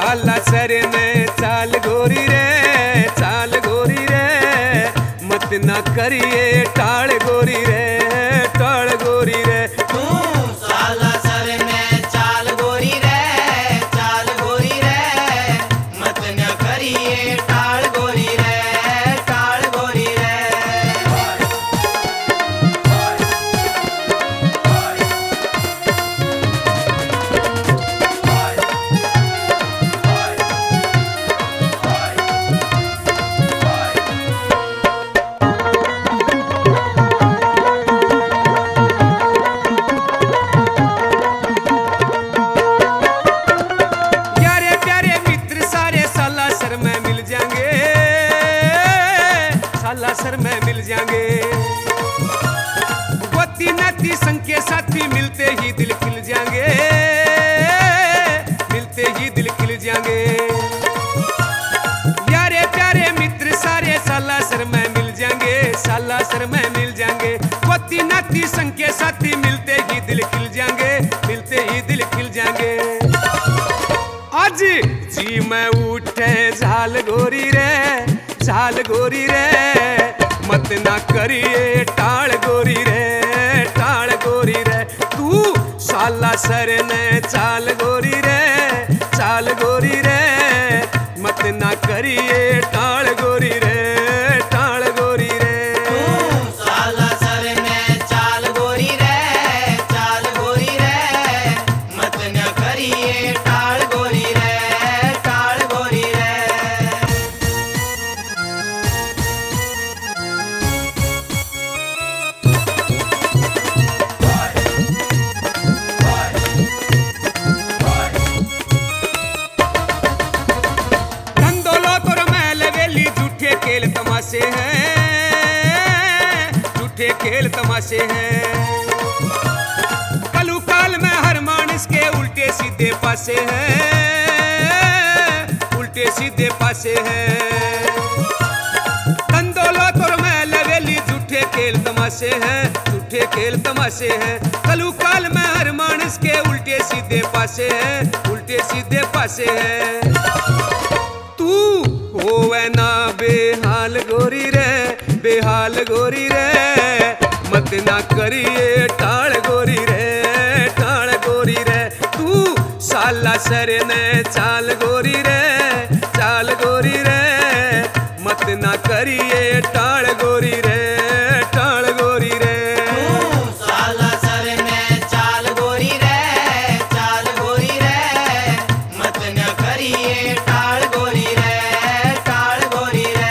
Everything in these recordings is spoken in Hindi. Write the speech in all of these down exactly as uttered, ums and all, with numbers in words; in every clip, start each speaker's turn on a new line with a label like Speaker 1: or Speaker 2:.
Speaker 1: साला सर ने चाल गोरी रे, चाल गोरी रे, मत ना करिए टाल गोरी रे, टाल गोरी रे।
Speaker 2: तू साला सर ने चाल गोरी रे, चाल गोरी रे, मत न करिए टाल गोरी रे, टाल गोरी रे।
Speaker 1: साला सर में मिल जाएंगे, गोती नाती संग के साथी मिलते ही दिल खिल जाएंगे, मिलते ही दिल खिल जाएंगे। यारे प्यारे मित्र सारे साला सर में मिल जाएंगे, साला सर में मिल जाएंगे, गोती नाती संग के साथी मिलते ही दिल खिल जाएंगे, मिलते ही दिल खिल जाएंगे। आज जी मैं उठे झाल गोरी रे, झाल गोरी रे, मत ना करिए टाल गोरी रे, टाल गोरी रे। तू साला सर ने चाल गोरी रे, चाल गोरी रे, मत ना करिए टाल गोरी रे, टाल गोरी रे।
Speaker 2: तू साला सर ने चाल गोरी रे, चाल गोरी रे, मत न करिए टाल गोरी रे, टाल गोरी रे।
Speaker 1: खेल तमाशे हैं, झूठे खेल तमाशे हैं, कलू काल में हर मानस के उल्टे सीधे पासे हैं, उल्टे सीधे पासे हैं। कंदोलो तोर में लवेली झूठे खेल तमाशे हैं, झूठे खेल तमाशे हैं, कलू काल में हर मानस के उल्टे सीधे पासे हैं, उल्टे सीधे पासे हैं। तू होवे ना बेहाल गोरी रे, बेहाल गोरी रे, मत ना करिए टाल गोरी रे, टाल गोरी रे। तू साला सर ने चाल गोरी रे, चाल गोरी रे, मत ना करिए टाल गोरी रे, टाल गोरी रे।
Speaker 2: तू साला सर ने चाल गोरी रे, चाल गोरी रे, मत न करिए टाल गोरी रे, टाल गोरी रे।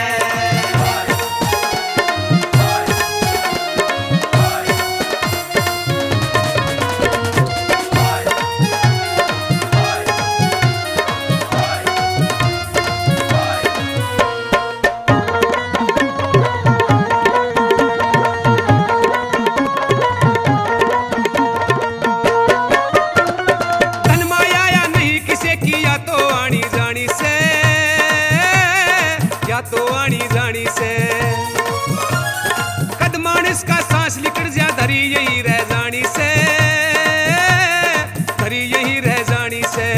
Speaker 1: तो आनी जानी से कद मानस का सांस निकल जा धरी यही रह जानी से, धरी यही रह जानी से।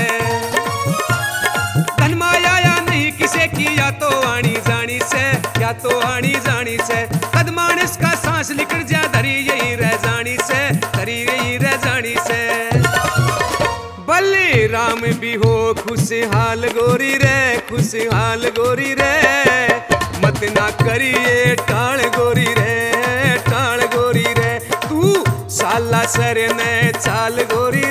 Speaker 1: धन माया या नहीं किसे की या तो आनी जानी से, या तो आनी जानी से, कद मानस का सांस निकल जा धरी यही रह जानी से, धरी यही रह जानी से। बल्ले राम भी हो खुशहाल गोरी रे, खुशहाल गोरी रे, मत ना करिए टाल गोरी रे, टाल गोरी रे। तू साला सर ने चाल गोरी